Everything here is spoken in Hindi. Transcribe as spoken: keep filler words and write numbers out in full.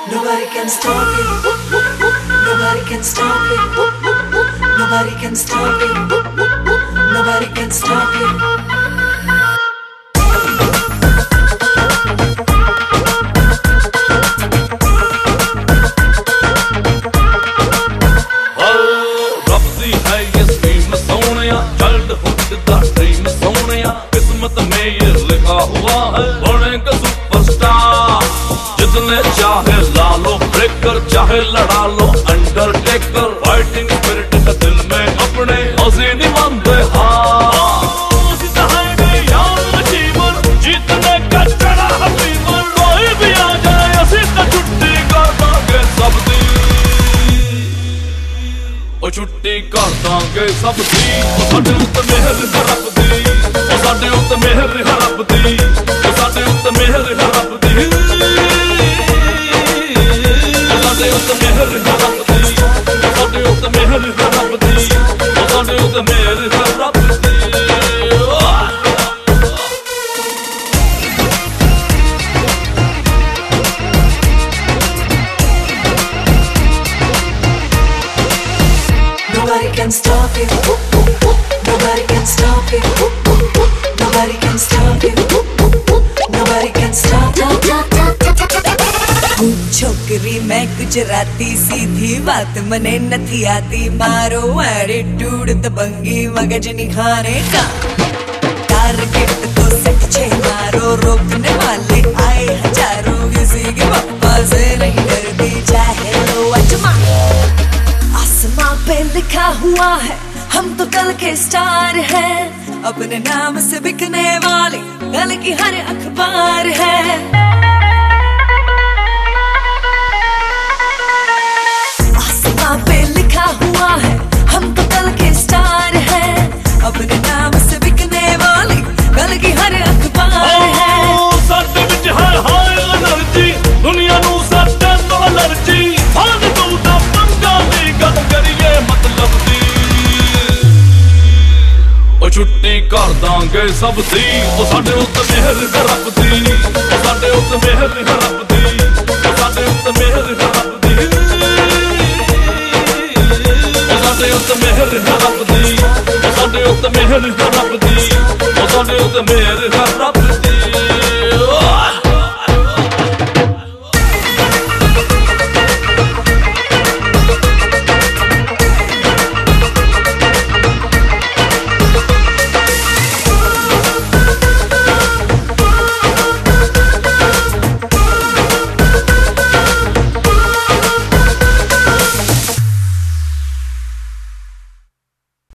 Nobody can stop it. Nobody can stop it. Nobody can stop it. Nobody can stop it. जितने चाहे ला लो ब्रेकर, चाहे लड़ा लो अंडरटेकर। फाइटिंग स्पिरिट का दिल में अपने हौसले नहीं मानते जीतने का चढ़ा फीवर। कोई भी आ जाए असी तो छुट्टी कर देंगे सब दी, ओ छुट्टी कर देंगे सब दी। ओ साडे उत्ते मेहर हरप दी, ओ साडे उत्ते मेहर हरप दी, ओ साडे उत्ते मेहर हरप दी। Sunday with the meher harapdi, Sunday with the meher harapdi, Sunday with the meher harapdi. Nobody can stop it. Nobody can stop it. Nobody can stop it. Nobody can stop it. छोकरी मैं गुजराती, सीधी बात मने नथी आती। मारो एटीट्यूड दबंगी मगज नहीं खाने का। टारगेट तो सेट छे मारो, रोकने वाले आए हजारों। किसी के पापा से नहीं डरती, चाहे लो अजमा। आसमां पे लिखा हुआ है हम तो कल के स्टार हैं। अपने नाम से बिकने वाली कल की हर अखबार है। पे लिखा हुआ है हम तो कल के स्टार हैं। अपने नाम से बिकने वाली कल की हर अखबार है। साडे विच है हाय एनर्जी, दुनिया नू साडे तो एलर्जी। फाड़ तू दा पंगा दी गल करिए मतलब दी, ओ छुट्टी कर दांगे सब दी। ओ साडे उत्ते मेहर हरप दी, ओ साडे उत्ते मेहर हरप दी, ओ साडे उत्ते मेहर हरप दी। Sunday with the meher harapdi, Sunday with the meher harapdi, Sunday with the meher